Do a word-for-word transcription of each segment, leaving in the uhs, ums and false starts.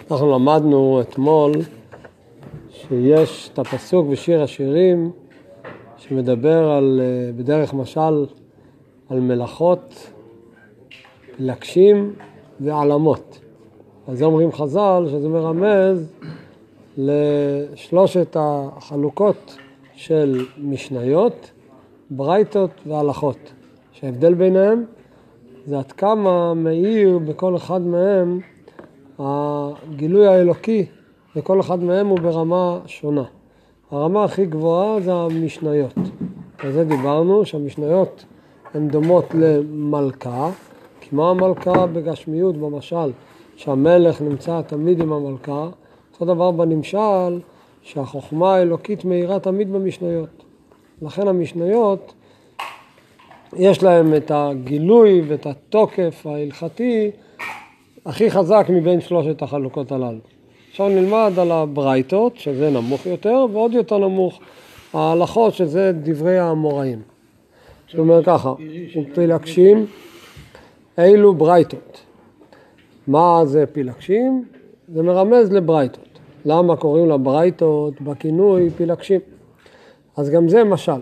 אנחנו למדנו אתמול שיש את הפסוק בשיר השירים שמדבר על, בדרך משל על מלאכות, לקשים ועלמות. אז אומרים חז"ל שזה מרמז לשלושת החלוקות של משניות, ברייתות והלכות. שההבדל ביניהם זה עד כמה מאיר בכל אחד מהם הגילוי האלוקי, וכל אחד מהם הוא ברמה שונה. הרמה הכי גבוהה זה המשניות. על זה דיברנו שהמשניות הן דומות למלכה, כמו המלכה בגשמיות במשל, שהמלך נמצא תמיד עם המלכה, אותו דבר בנמשל שהחוכמה האלוקית מאירה תמיד במשניות. לכן המשניות יש להם את הגילוי ואת התוקף ההלכתי הכי חזק מבין שלושת החלוקות הללו. עכשיו נלמד על הברייתות, שזה נמוך יותר, ועוד יותר נמוך ההלכות, שזה דברי האמוראים. זאת אומרת ככה, פילגשים, אילו ברייתות. מה זה פילגשים? זה מרמז לברייתות. למה קוראים לברייתות בכינוי פילגשים? אז גם זה משל.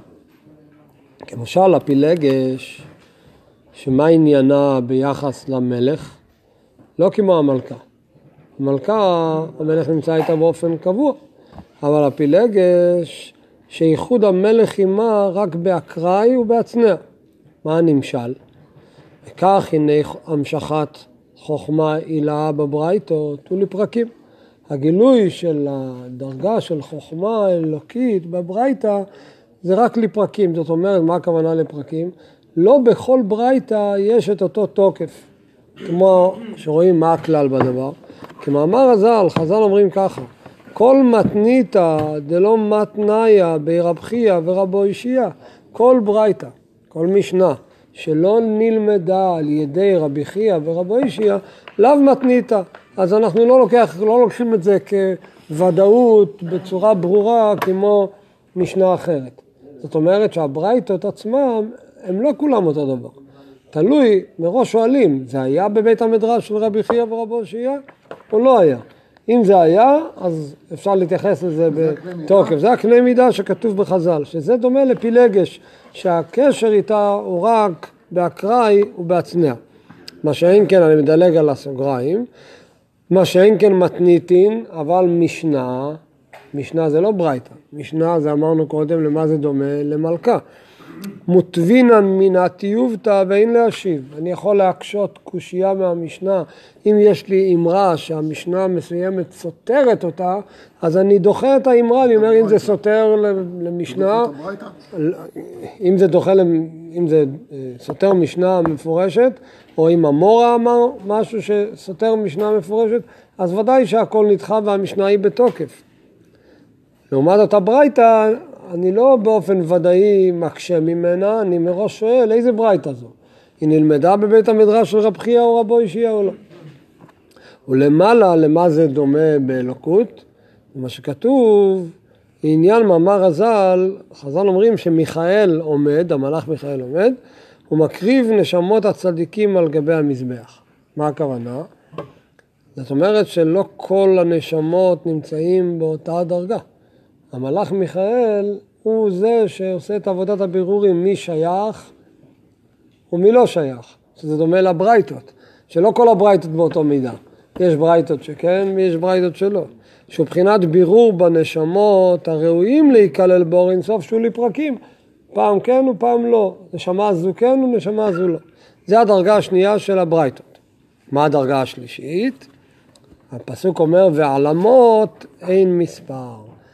כמשל הפילגש, שמה עניינה ביחס למלך? לא כמו המלכה. המלכה, המלך נמצא איתה באופן קבוע, אבל הפילגש, שייחוד המלך עימה רק באקראי ובהצנע. מה הנמשל? וכך הנה המשכת חוכמה עילה בברייתות ולפרקים. הגילוי של הדרגה של חוכמה אלוקית בברייתה זה רק לפרקים. זאת אומרת, מה הכוונה לפרקים? לא בכל ברייתה יש את אותו תוקף. כמו שרואים מה הכלל בדבר. כמאמר הז"ל, חז"ל אומרים ככה, כל מתניתא דלא מתניה ברב חייא ורבו אישיה, כל ברייתא, כל משנה, שלא נלמדה על ידי רבי חייא ורבו אישיה, לאו מתניתא. אז אנחנו לא, לוקח, לא לוקחים את זה כוודאות בצורה ברורה כמו משנה אחרת. זאת אומרת שהברייתות עצמם הם לא כולם אותו דבר. תלוי, מראש שואלים, זה היה בבית המדרש של רבי חייא ורבו אישיה או לא היה? אם זה היה, אז אפשר להתייחס לזה בתוקף. זה הקנה מידה שכתוב בחז"ל, שזה דומה לפילגש, שהקשר איתה הוא רק באקראי ובהצנע. מה שאין כן, אני מדלג על הסוגריים, מה שאין כן מתניתין, אבל משנה, משנה זה לא ברייתא, משנה זה אמרנו קודם למה זה דומה? למלכה. מוטבינן מן הטיובתא ואין להשיב. אני יכול להקשות קושייה מהמשנה. אם יש לי אמרה שהמשנה מסוימת סותרת אותה, אז אני דוחה את האמרה. אני אומר, אם זה סותר למשנה, אם זה דוחה, אם זה סותר משנה מפורשת, או אם המורה אמר משהו שסותר משנה מפורשת, אז ודאי שהכל נדחה והמשנה היא בתוקף. לעומת אותה ברייתא, אני לא באופן ודאי מקשה ממנה, אני מראש שואל, איזה ברייתא זו? היא נלמדה בבית המדרש של רב חייא או רבו אישיה או לא? ולמעלה, למה זה דומה באלוקות? מה שכתוב, עניין מאמר הז"ל, חז"ל אומרים שמיכאל עומד, המלאך מיכאל עומד, הוא מקריב נשמות הצדיקים על גבי המזבח. מה הכוונה? זאת אומרת שלא כל הנשמות נמצאים באותה דרגה. המלאך מיכאל הוא זה שעושה את עבודת הבירורים מי שייך ומי לא שייך. שזה דומה לברייתות, שלא כל הברייתות באותו מידה. יש ברייתות שכן ויש ברייתות שלא. שהוא בחינת בירור בנשמות הראויים להיכלל באור אינסוף שהוא לפרקים. פעם כן ופעם לא. נשמה זו כן ונשמה זו לא. זה הדרגה השנייה של הברייתות. מה הדרגה השלישית? הפסוק אומר ועלמות אין מספר.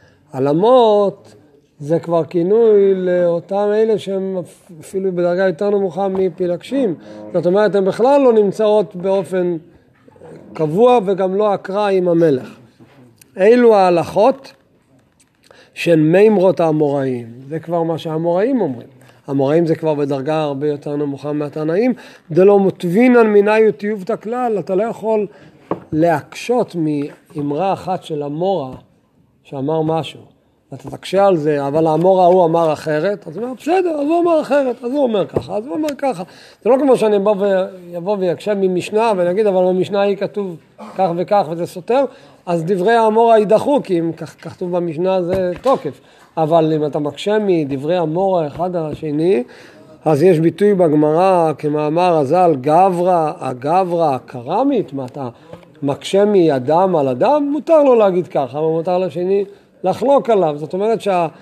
עלמות זה כבר כינוי לאותם אלה שהם אפילו בדרגה יותר נמוכה מפילגשים. זאת אומרת, הן בכלל לא נמצאות באופן קבוע וגם לא אקראי עם המלך. אילו ההלכות של מימרות האמוראים. זה כבר מה שהאמוראים אומרים. האמוראים זה כבר בדרגה הרבה יותר נמוכה מהתנאים. דלא מוטבינן מנאי וטיובתא כלל. אתה לא יכול להקשות מאמרה אחת של המורה שאמר משהו. ואתה תקשה על זה, אבל האמור ההוא אמר אחרת, אז הוא אומר, בסדר, אז הוא אמר אחרת, אז הוא אומר ככה, אז הוא אומר ככה. זה לא כמו שאני אבוא ויקשה ממשנה, ואני אגיד, אבל במשנה היא כתוב כך וכך וזה סותר, אז דברי האמור יידחו, כי אם כך כתוב במשנה זה תוקף. אבל אם אתה מקשה מדברי האמור האחד השני, אז יש ביטוי בגמרא, כמאמר הז"ל, גברא, הגברא הקרמית, מה אתה מקשה מאדם על אדם, מותר לו להגיד ככה, אבל מותר לשני לחלוק עליו. זאת אומרת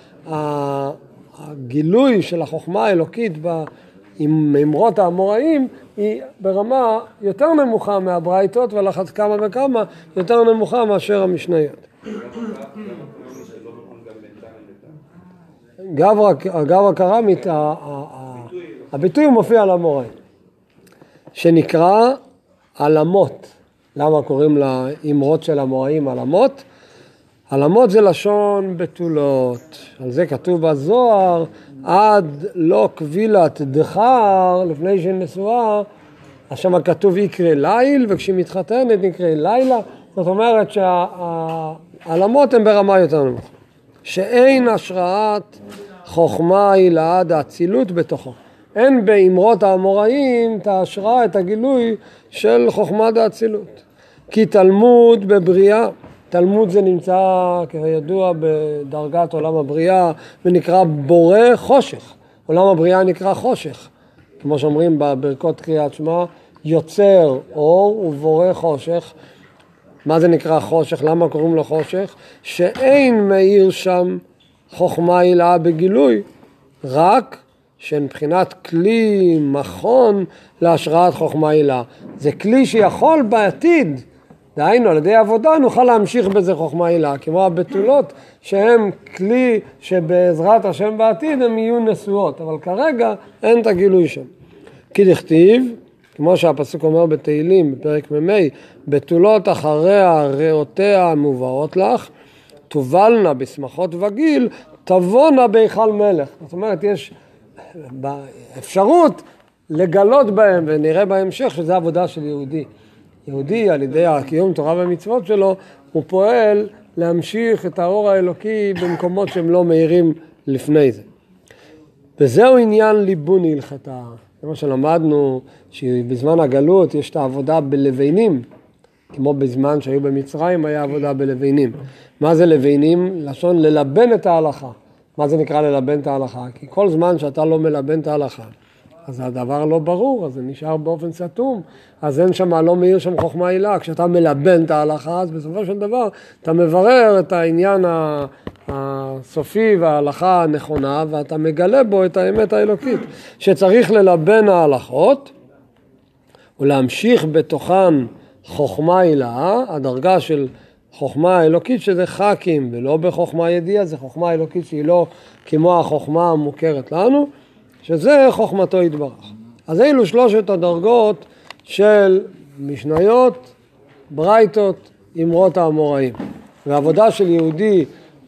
שהגילוי של החוכמה האלוקית עם מימרות האמוראים היא ברמה יותר נמוכה מהברייתות, ולחץ כמה וכמה יותר נמוכה מאשר המשניות. גברא קרמית, הביטוי מופיע על האמוראים, שנקרא עלמות. למה קוראים לאמרות של האמוראים עלמות? עלמות זה לשון בתולות, על זה כתוב בזוהר, עד לא קבילת דחר לפני שנשואה, שם כתוב יקרא ליל, וכשהיא מתחתנת נקרא לילה. זאת אומרת שהעלמות הן ברמה יותר נמוכה, שאין השראת חוכמה היא לעד האצילות בתוכו. אין באמרות האמוראים את ההשראה, את הגילוי של חוכמת האצילות. כי תלמוד בבריאה, תלמוד זה נמצא כידוע בדרגת עולם הבריאה, ונקרא בורא חושך. עולם הבריאה נקרא חושך. כמו שאומרים בברכות קריאת שמע, יוצר אור ובורא חושך. מה זה נקרא חושך? למה קוראים לו חושך? שאין מאיר שם חוכמה הילאה בגילוי, רק שמבחינת כלי מכון להשראת חוכמה הילאה. זה כלי שיכול בעתיד, דהיינו על ידי עבודה נוכל להמשיך בזה חוכמה הילאה, כמו הבתולות שהם כלי שבעזרת השם בעתיד הם יהיו נשואות, אבל כרגע אין את הגילוי שם. כי דכתיב, כמו שהפסוק אומר בתהילים בפרק ממי, בתולות אחריה ראותיה מובאות לך, תובלנה בשמחות וגיל, תבונה בהיכל מלך. זאת אומרת, יש אפשרות לגלות בהם, ונראה בהמשך שזה עבודה של יהודי. יהודי על ידי הקיום תורה ומצוות שלו, הוא פועל להמשיך את האור האלוקי במקומות שהם לא מאירים לפני זה. וזהו עניין ליבון הלכתה. כמו שלמדנו שבזמן הגלות יש את העבודה בלבנים, כמו בזמן שהיו במצרים היה עבודה בלבנים. מה זה לבנים? לשון ללבן את ההלכה. מה זה נקרא ללבן את ההלכה? כי כל זמן שאתה לא מלבן את ההלכה, אז הדבר לא ברור, אז זה נשאר באופן סתום, אז אין שם, לא מאיר שם חוכמה הילאה. כשאתה מלבן את ההלכה, אז בסופו של דבר אתה מברר את העניין הסופי וההלכה הנכונה, ואתה מגלה בו את האמת האלוקית, שצריך ללבן ההלכות, ולהמשיך בתוכן חוכמה הילאה, הדרגה של חוכמה האלוקית שזה חכים, ולא בחוכמה ידיעה, זה חוכמה אלוקית שהיא לא כמו החוכמה המוכרת לנו, שזה חוכמתו יתברך. אז אלו שלושת הדרגות של משניות, ברייתות, אמרות האמוראים. והעבודה של יהודי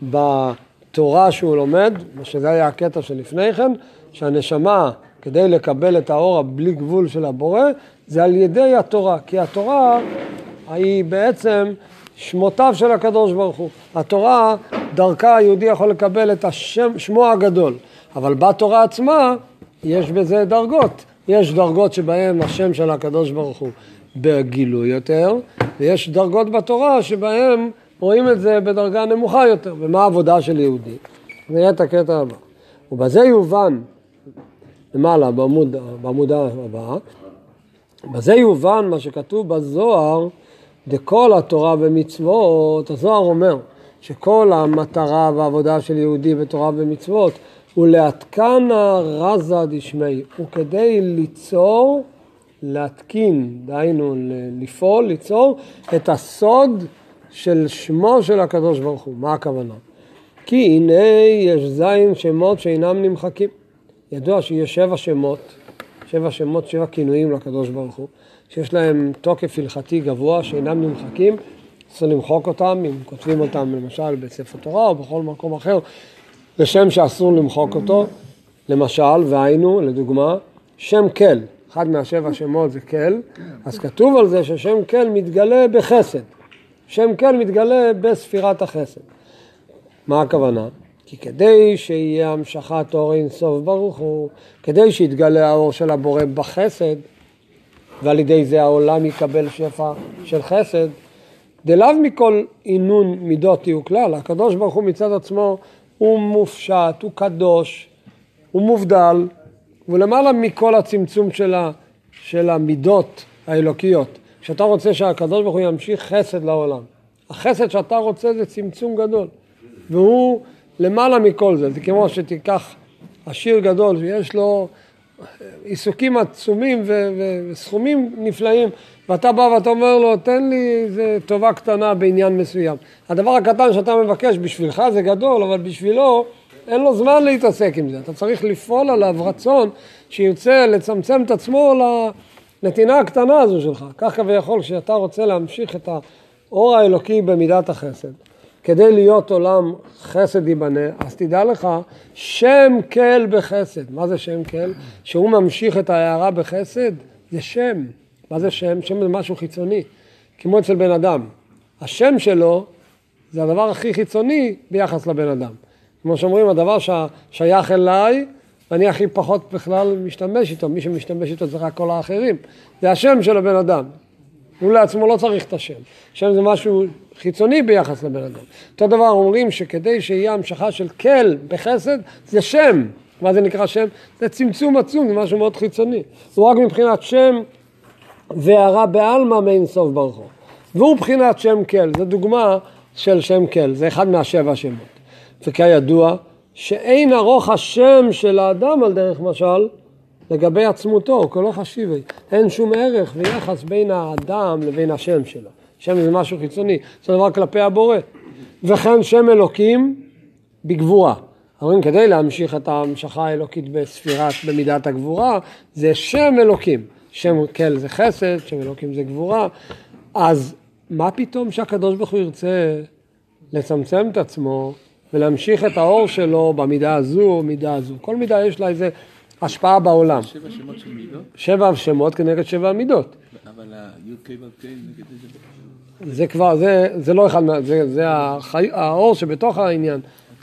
בתורה שהוא לומד, שזה היה הקטע שלפני כן, שהנשמה כדי לקבל את האור הבלי גבול של הבורא, זה על ידי התורה. כי התורה היא בעצם שמותיו של הקדוש ברוך הוא. התורה, דרכה היהודי יכול לקבל את השם, שמו הגדול. אבל בתורה עצמה יש בזה דרגות. יש דרגות שבהן השם של הקדוש ברוך הוא בגילוי יותר, ויש דרגות בתורה שבהן רואים את זה בדרגה נמוכה יותר. ומה העבודה של יהודי? נראה את הקטע הבא. ובזה יובן, למעלה, בעמוד, בעמודה הבאה, בזה יובן מה שכתוב בזוהר, דכל התורה ומצוות. הזוהר אומר שכל המטרה והעבודה של יהודי בתורה ומצוות הוא להתקנה רזה דשמי, הוא כדי ליצור, להתקין, דהיינו לפעול, ליצור את הסוד של שמו של הקדוש ברוך הוא. מה הכוונה? כי הנה יש זין שמות שאינם נמחקים. ידוע שיש שבע שמות, שבע שמות, שבע כינויים לקדוש ברוך הוא, שיש להם תוקף הלכתי גבוה שאינם נמחקים, צריך למחוק אותם, אם כותבים אותם למשל בספר תורה או בכל מקום אחר, לשם שאסור למחוק אותו, למשל, והיינו, לדוגמה, שם כל, אחד מהשבע שמות זה כל, אז כתוב על זה ששם כל מתגלה בחסד, שם כל מתגלה בספירת החסד. מה הכוונה? כי כדי שיהיה המשכת אור אין סוף ברוך הוא, כדי שיתגלה האור של הבורא בחסד, ועל ידי זה העולם יקבל שפע של חסד, דלאו מכל עינון מידות הוא כלל. הקדוש ברוך הוא מצד עצמו הוא מופשט, הוא קדוש, הוא מובדל, ולמעלה מכל הצמצום של, ה, של המידות האלוקיות. כשאתה רוצה שהקדוש ברוך הוא ימשיך חסד לעולם, החסד שאתה רוצה זה צמצום גדול, והוא למעלה מכל זה. זה כמו שתיקח עשיר גדול שיש לו עיסוקים עצומים ו- ו- וסכומים נפלאים, ואתה בא ואתה אומר לו, תן לי איזה טובה קטנה בעניין מסוים. הדבר הקטן שאתה מבקש בשבילך זה גדול, אבל בשבילו אין לו זמן להתעסק עם זה. אתה צריך לפעול עליו רצון שירצה לצמצם את עצמו לנתינה הקטנה הזו שלך. כך כביכול שאתה רוצה להמשיך את האור האלוקי במידת החסד, כדי להיות עולם חסד ייבנה, אז תדע לך, שם כל בחסד. מה זה שם כל? שהוא ממשיך את ההערה בחסד, זה שם. מה זה שם? שם זה משהו חיצוני, כמו אצל בן אדם. השם שלו זה הדבר הכי חיצוני ביחס לבן אדם. כמו שאומרים, הדבר ששייך אליי, ואני הכי פחות בכלל משתמש איתו. מי שמשתמש איתו זה רק כל האחרים. זה השם של הבן אדם. הוא לעצמו לא צריך את השם. שם זה משהו חיצוני ביחס לבן אדם. אותו דבר אומרים שכדי שיהיה המשכה של כל בחסד, זה שם. מה זה נקרא שם? זה צמצום עצום, זה משהו מאוד חיצוני. הוא רק מבחינת שם והערה בעלמא מאין סוף ברוך הוא. והוא מבחינת שם כל. זו דוגמה של שם כל. זה אחד מהשבע שמות. וכידוע שאין ארוך השם של האדם על דרך משל, לגבי עצמותו, כלא חשיבי. אין שום ערך ויחס בין האדם לבין השם שלו. שם זה משהו חיצוני, זה דבר כלפי הבורא. וכן שם אלוקים בגבורה. אומרים, כדי להמשיך את ההמשכה האלוקית בספירת, במידת הגבורה, זה שם אלוקים. שם כל זה חסד, שם אלוקים זה גבורה. אז מה פתאום שהקדוש ברוך הוא ירצה לצמצם את עצמו ולהמשיך את האור שלו במידה הזו או מידה הזו? כל מידה יש לה איזה השפעה בעולם. שבע שמות של מידות? שבע שמות כנגד שבע מידות. אבל היוד קי וו קי נגד איזה? זה כבר, זה, זה לא אחד, זה, זה החי, האור שבתוך העניין.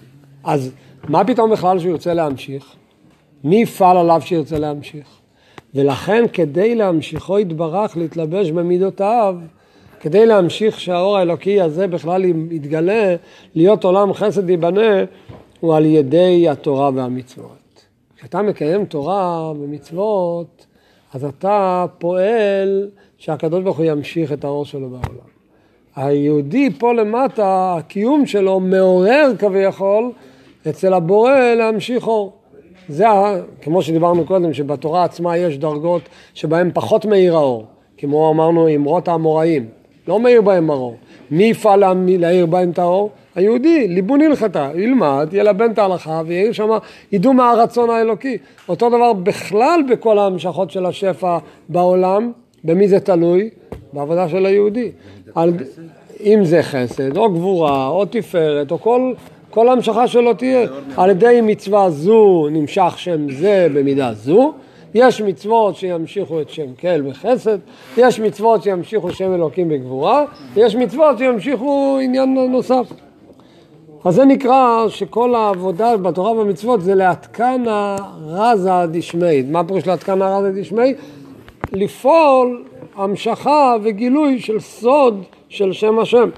אז מה פתאום בכלל שהוא ירצה להמשיך? מי יפעל עליו שירצה להמשיך? ולכן כדי להמשיכו יתברך להתלבש במידותיו, כדי להמשיך שהאור האלוקי הזה בכלל יתגלה, להיות עולם חסד ייבנה, הוא על ידי התורה והמצוות. כשאתה מקיים תורה ומצוות, אז אתה פועל שהקדוש ברוך הוא ימשיך את האור שלו בעולם. היהודי פה למטה, הקיום שלו מעורר כביכול אצל הבורא להמשיך אור. זה כמו שדיברנו קודם, שבתורה עצמה יש דרגות שבהן פחות מאיר האור. כמו אמרנו, אמרות האמוראים, לא מאיר בהם האור. מי יפעל להאיר בהם את האור? היהודי, ליבון הלכתה, ילמד, ילבן את ההלכה ויעיר שם, ידעו מה הרצון האלוקי. אותו דבר בכלל בכל ההמשכות של השפע בעולם, במי זה תלוי? בעבודה של היהודי. על, אם זה חסד, או גבורה, או תפארת, או כל, כל ההמשכה שלו תהיה. על ידי מצווה זו נמשך שם זה במידה זו. יש מצוות שימשיכו את שם כל בחסד, יש מצוות שימשיכו שם אלוקים בגבורה, יש מצוות שימשיכו עניין נוסף. אז זה נקרא שכל העבודה בתורה ובמצוות זה להתקנה רזה דשמי. מה פירוש להתקנה רזה דשמי? לפעול המשכה וגילוי של סוד של שם השם.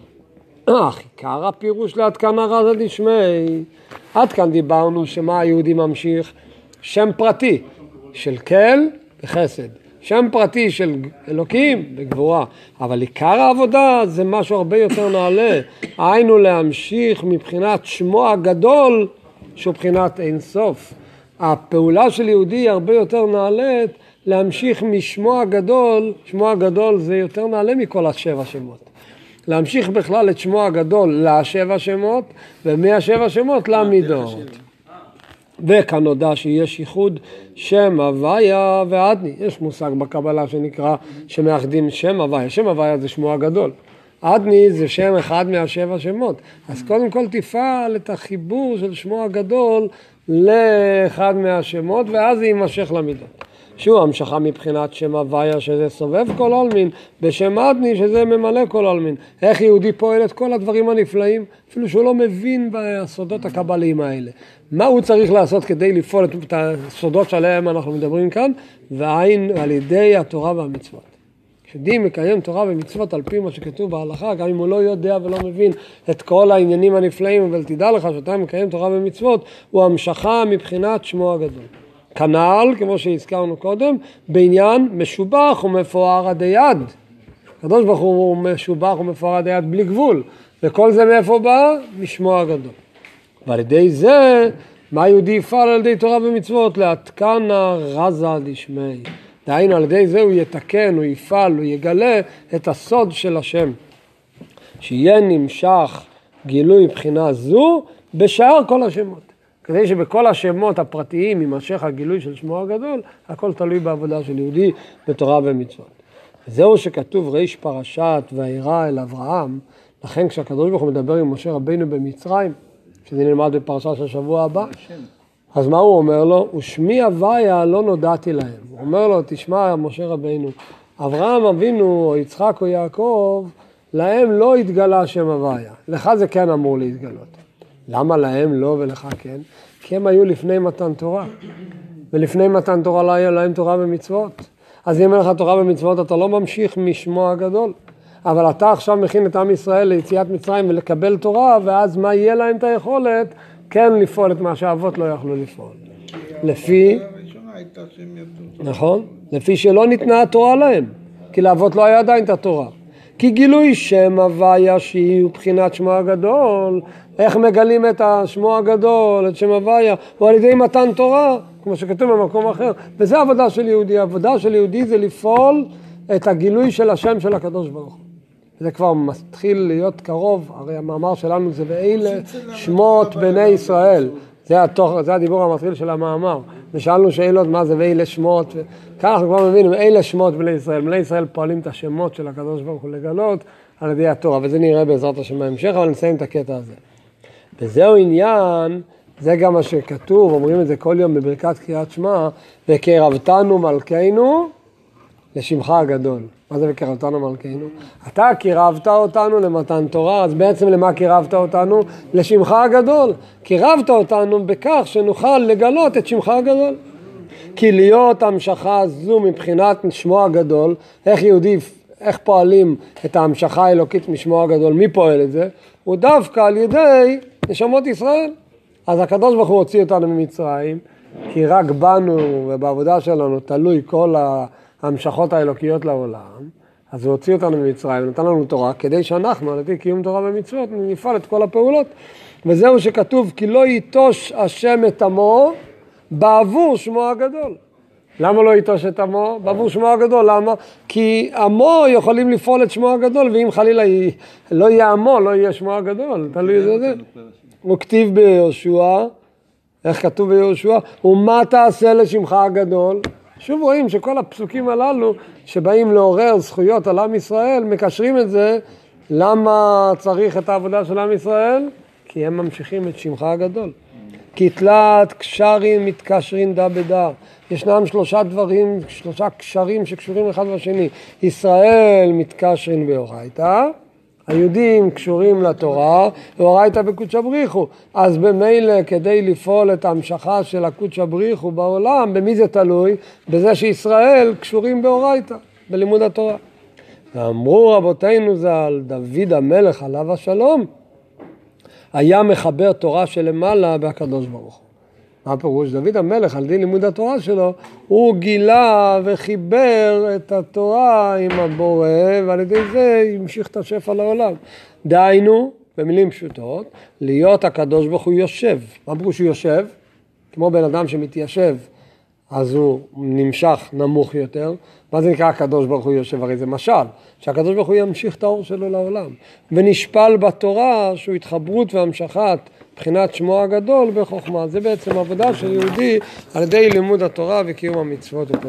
אך עיקר הפירוש להתקנה רזה דשמי. עד כאן דיברנו שמה היהודי ממשיך? שם פרטי של כל וחסד. שם פרטי של אלוקים בגבורה, אבל עיקר העבודה זה משהו הרבה יותר נעלה, היינו להמשיך מבחינת שמו הגדול שהוא בחינת אין סוף. הפעולה של יהודי היא הרבה יותר נעלית להמשיך משמו הגדול, שמו הגדול זה יותר נעלה מכל השבע שמות. להמשיך בכלל את שמו הגדול לשבע שמות, ומהשבע שמות למידות. וכאן נודע שיש ייחוד שם הוויה ועדני. יש מושג בקבלה שנקרא שמאחדים שם הוויה. שם הוויה זה שמו הגדול. עדני זה שם אחד מהשבע שמות. אז קודם כל תפעל את החיבור של שמו הגדול לאחד מהשמות, ואז זה יימשך למידות. שהוא המשכה מבחינת שם הוויה שזה סובב כל עולמין, בשם אדני שזה ממלא כל עולמין. איך יהודי פועל את כל הדברים הנפלאים, אפילו שהוא לא מבין בסודות הקבליים האלה. מה הוא צריך לעשות כדי לפעול את הסודות שעליהם אנחנו מדברים כאן, ועין על ידי התורה והמצוות. כשדי מקיים תורה ומצוות על פי מה שכתוב בהלכה, גם אם הוא לא יודע ולא מבין את כל העניינים הנפלאים, אבל תדע לך שאתה מקיים תורה ומצוות, הוא המשכה מבחינת שמו הגדול. כנ"ל, כמו שהזכרנו קודם, בעניין משובח ומפואר עד היד. הקדוש ברוך הוא משובח ומפואר עד היד בלי גבול, וכל זה מאיפה בא? משמו הגדול. ועל ידי זה, מה יהודי יפעל על ידי תורה ומצוות? להתקנה רזה דשמי. דהיינו, על ידי זה הוא יתקן, הוא יפעל, הוא יגלה את הסוד של השם. שיהיה נמשך גילוי בחינה זו בשאר כל השמות. כדי שבכל השמות הפרטיים יימשך הגילוי של שמו הגדול, הכל תלוי בעבודה של יהודי בתורה ומצוות. וזהו שכתוב ריש פרשת וירא אל אברהם, לכן כשהקדוש ברוך הוא מדבר עם משה רבינו במצרים, שזה נלמד בפרשה של השבוע הבא, אז מה הוא אומר לו? ושמי הוויה לא נודעתי להם. הוא אומר לו, תשמע משה רבינו, אברהם אבינו או יצחק או יעקב, להם לא התגלה שם הוויה. לך זה כן אמור להתגלות. למה להם לא ולך כן? כי הם היו לפני מתן תורה. ולפני מתן תורה לא היה להם תורה ומצוות. אז אם אין לך תורה ומצוות אתה לא ממשיך משמו הגדול. אבל אתה עכשיו מכין את עם ישראל ליציאת מצרים ולקבל תורה, ואז מה יהיה להם את היכולת? כן לפעול את מה שהאבות לא יכלו לפעול. לפי, נכון, לפי שלא ניתנה התורה להם, כי לאבות לא היה עדיין את התורה. כי גילוי שם הוויה שהיא בחינת שמו הגדול, איך מגלים את השמו הגדול, את שם הוויה, הוא על ידי מתן תורה, כמו שכתוב במקום אחר. וזה עבודה של יהודי, העבודה של יהודי זה לפעול את הגילוי של השם של הקדוש ברוך הוא. זה כבר מתחיל להיות קרוב, הרי המאמר שלנו זה ואלה שמות בני ישראל. זה, התוך, זה הדיבור המתחיל של המאמר. ושאלנו שאלות מה זה ואלה שמות. כאן אנחנו כבר מבינים, אלה שמות בני ישראל. בני ישראל פועלים את השמות של הקדוש ברוך הוא לגלות על ידי התורה. וזה נראה בעזרת השם בהמשך, אבל נסיים את הקטע הזה. וזהו עניין, זה גם מה שכתוב, אומרים את זה כל יום בברכת קריאת שמע, וקרבתנו מלכנו לשמך הגדול. מה זה וקרבתנו מלכנו? אתה קירבת אותנו למתן תורה, אז בעצם למה קירבת אותנו? לשמך הגדול. קירבת אותנו בכך שנוכל לגלות את שמך הגדול. כי להיות המשכה זו מבחינת שמו הגדול, איך יהודי, איך פועלים את ההמשכה האלוקית משמו הגדול, מי פועל את זה? הוא דווקא על ידי נשמות ישראל. אז הקדוש ברוך הוא הוציא אותנו ממצרים, כי רק בנו ובעבודה שלנו תלוי כל ההמשכות האלוקיות לעולם, אז הוא הוציא אותנו ממצרים, נתן לנו תורה, כדי שאנחנו, על ידי קיום תורה ומצוות, נפעל את כל הפעולות. וזהו שכתוב, כי לא ייטוש השם את עמו, בעבור שמו הגדול. למה לא ייטוש את עמו? בעבור שמו הגדול. למה? כי עמו יכולים לפעול את שמו הגדול, ואם חלילה לא יהיה עמו, לא יהיה שמו הגדול. תלוי זה זה. הוא כתיב ביהושע, איך כתוב ביהושע? ומה תעשה לשמך הגדול? שוב רואים שכל הפסוקים הללו שבאים לעורר זכויות על עם ישראל, מקשרים את זה, למה צריך את העבודה של עם ישראל? כי הם ממשיכים את שמך הגדול. כי תלת קשרים מתקשרים דה בדה. ישנם שלושה דברים, שלושה קשרים שקשורים אחד בשני. ישראל מתקשרים באורייתא, היהודים קשורים לתורה, ואורייתא בקודשא בריחו. אז במילא כדי לפעול את ההמשכה של הקודשא בריחו בעולם, במי זה תלוי? בזה שישראל קשורים באורייתא, בלימוד התורה. ואמרו רבותינו ז"ל, דוד המלך עליו השלום, היה מחבר תורה שלמעלה בהקדוש ברוך הוא. מה הפירוש? דוד המלך על ידי לימוד התורה שלו, הוא גילה וחיבר את התורה עם הבורא, ועל ידי זה המשיך את השפע לעולם. דהיינו, במילים פשוטות, להיות הקדוש ברוך הוא יושב. מה פירוש שהוא יושב? כמו בן אדם שמתיישב, אז הוא נמשך נמוך יותר. מה זה נקרא הקדוש ברוך הוא יושב? הרי זה משל, שהקדוש ברוך הוא ימשיך את האור שלו לעולם. ונשפל בתורה שהוא התחברות והמשכת מבחינת שמו הגדול בחוכמה. זה בעצם עבודה של יהודי על ידי לימוד התורה וקיום המצוות.